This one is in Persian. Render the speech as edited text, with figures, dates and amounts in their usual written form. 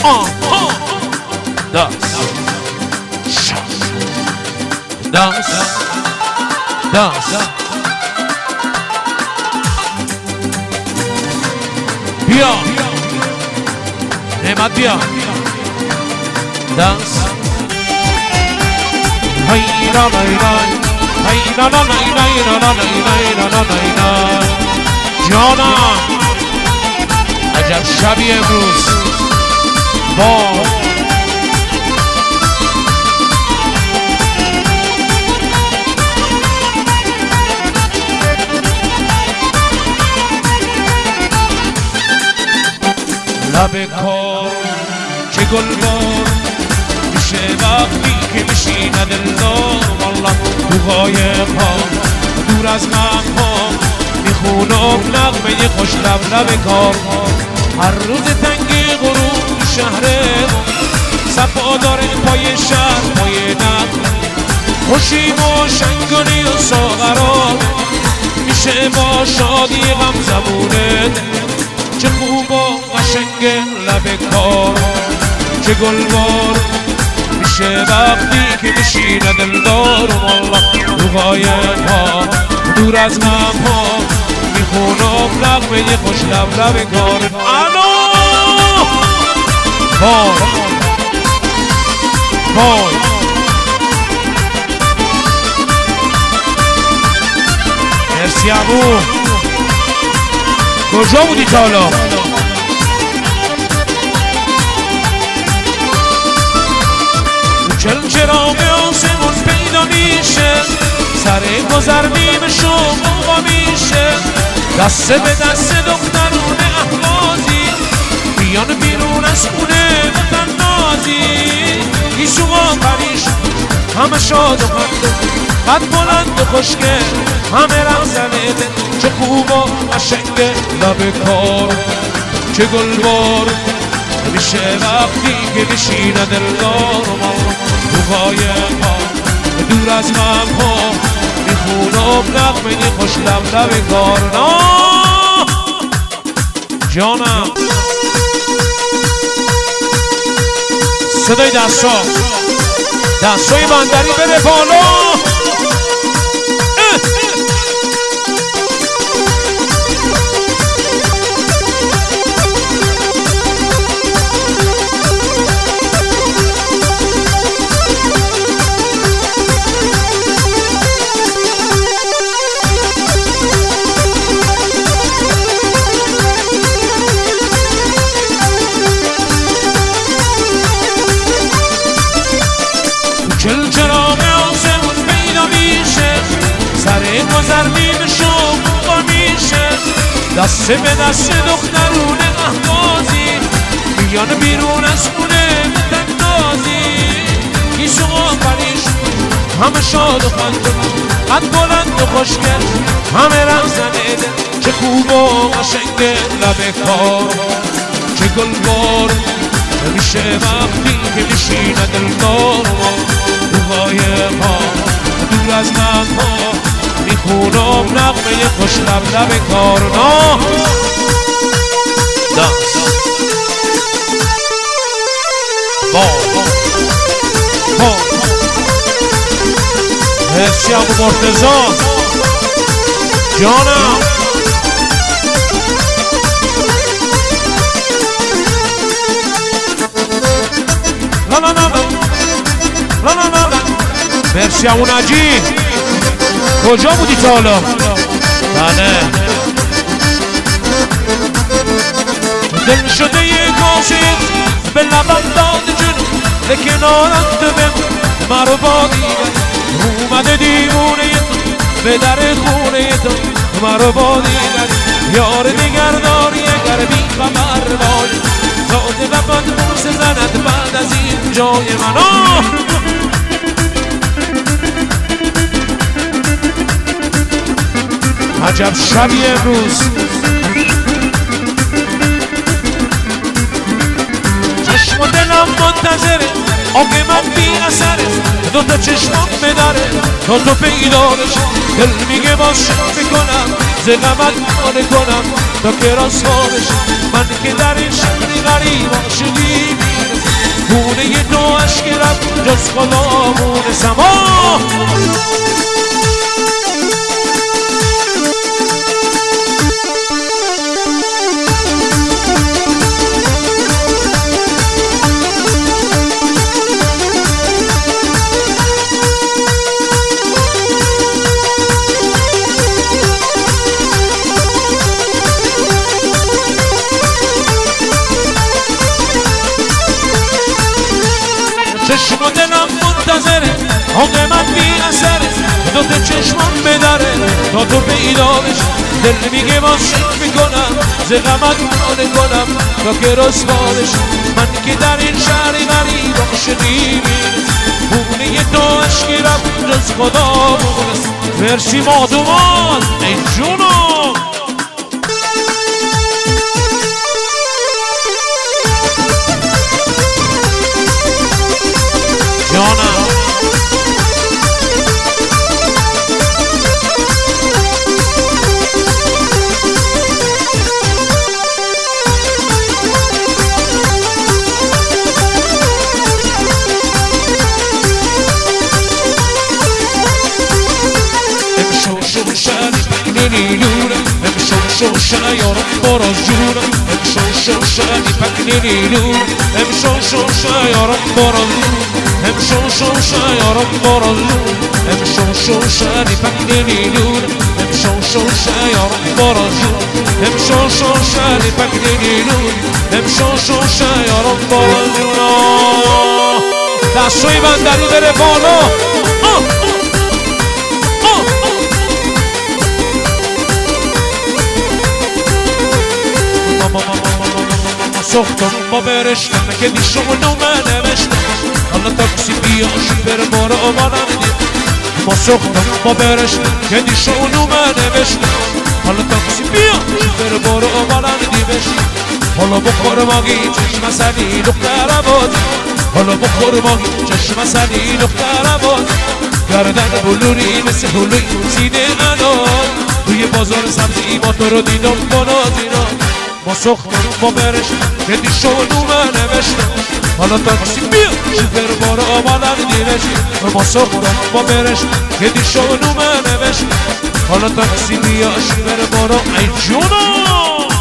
دست دست دست بیا نعمت بیا دست هینا نینا هینا نینا نینا نینا نینا جانم عجب شبی امروز با لب کار چه گلبار میشه وقتی که میشینه دلدار والله تو قایق ها دور از غم ها میخونم نغمه خوش لب کار هر روز تنگ غروب شهر صفا داره پای شهر پای نغمه خوشیم و شنگانی و ساغران میشه با شادی غم زبونه چه خوب و قشنگ لب کار چه گلبار میشه وقتی که میشینه دلدار والله رو قایق ها دور از غم ها میخونم نغمه خوش لب کار الو وای مرسی عمو کجا بودی تا حالا؟ چل چراغ آسمون پیدا میشه سر گذر نیمه شما میشه دست به دست دخترون احوازی بیان بیرون از خونه متنازی ایشوها پریش همه شاد و خنده قد بلند و خوشگل همه رقصنده چه خوب و قشنگ لب کار چه گلبار میشه وقتی که میشینه دلدار ما رو قایق ها دور از غم ها میخونم نغمه خوش لب کار جانم صدای دستای بندری بره بالا چل چراغ آسمون پیدا میشه سر گذر نیمه شما میشه دست به دست دخترون احوازی بیان بیرون از خونه تنازی ایشوها پریش همه شاد و خنده قد بلند و خوشگل همه رقصنده چه خوب و قشنگ لب کار چه گلبار میشه وقتی که میشینه دلدار رو قایق ها دور از غم ها میخونم نغمه خوش لب کار دست مرسی عمو مرتضی جانم مرسی عمو نجیب کجا بودی تا حالا؟ بله دل شده یک عاشق به لبم داد جنون به کنارت بمون مرا با دیدن اومده دیوونه تو به در خونه تو مرا با دیدن یار دیگر داری اگر بی خبر بایی تازه لبت بوسه زند بعد از این جای من عجب شبی امروز چشم و دلم منتظره آب من بی اثره دوتا چشمم بداره تا تو پیدارش دل میگه باز شب میکنم زغمت مانه کنم تا که راست بشه من که در این شهری غریب عاشقی جز خدامون سما چشم و دلم منتظره حق من بی اثره دوت چشمم بدره تا تو پیدا بشی دل میگه باز شک میکنم ز غمت ناله کنم تا که رسوا بشی من که در این شهر غریب عاشقی میرسم خونه تو اشکی رفت جز خدا مونست مرسی مادومان ای جونم جانم امشو شهری پکنی لونه امشو شیارم باراز جونم امشو شهری پکنی لونه امشو شیارم باراز امشو شیارم باراز امشو شهری پکنی لونه امشو شیارم باراز امشو شهری پکنی لونه امشو شیارم باراز دستوی بندری بره بالا سختم با برشتم که دیشونو من نوشتم حالا تاکسی بیاشی بر بارا آمانم دید ما سختم با برشتم که دیشونو من نوشتم حالا تاکسی بیاشی بر بارا آمانم دیمشی حالا بخور ماگی چشم سنی دختر بازی حالا بخور ماگی چشم سنی دختر بازی گردن بلوری مثل هلوی سینه انار توی بازار سبزی ما تو رو دیدم با نازینا ما سختم با برشتم که دیشونو من نوشتم حالا تاکسی بیا شیفر بار آمالم دیمشی ما سختم با برشتم که دیشونو من نوشتم حالا تاکسی بیا شیفر بار ای جونم